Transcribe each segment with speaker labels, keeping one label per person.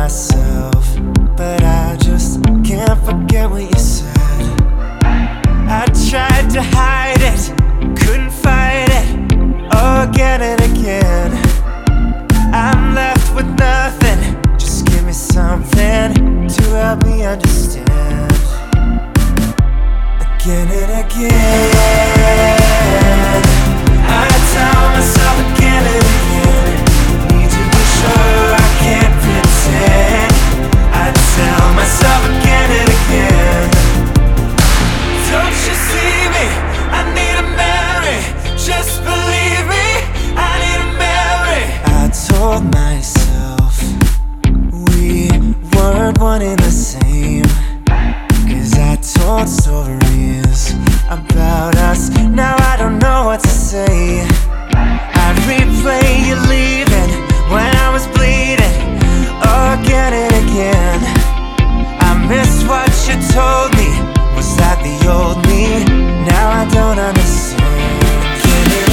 Speaker 1: myself, but I just can't forget what you said. I tried to hide it, couldn't fight it, again and again. I'm left with nothing, just give me something to help me understand. Again and again, I tell myself again and again, need to be sure I can't pretend. I tell myself again and again, don't you see me? I need a Mary, just believe me, I need a Mary. I told myself we weren't one and the same, 'cause I told stories about us, now I don't know what to say. I replay you leaving when I was bleeding, again and again. I missed what you told me, was that the old me? Now I don't understand. Again and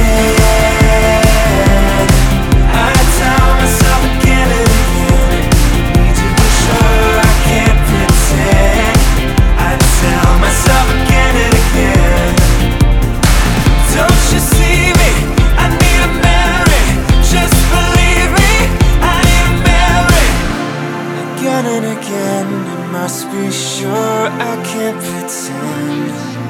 Speaker 1: again, I tell myself again and again, need to be sure I can't pretend. I tell myself again and again, don't you see me? I need a Mary, just believe me, I need a Mary. Again and again, I must be sure I can't pretend.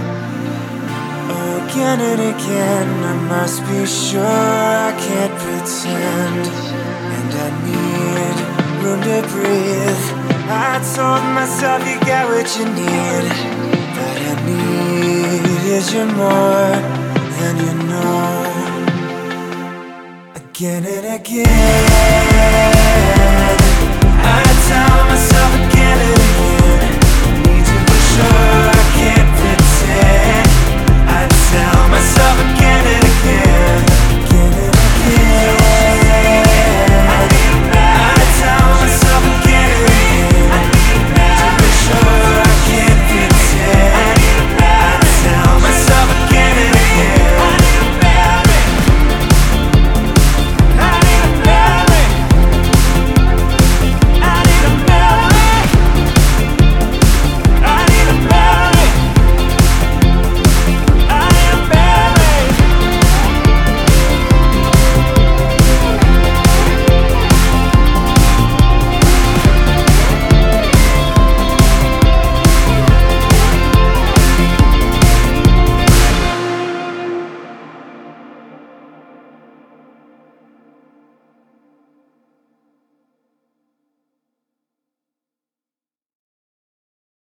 Speaker 1: Again and again, I must be sure I can't pretend. And I need room to breathe. I told myself you got what you need, but I needed you more than you know. Again and again,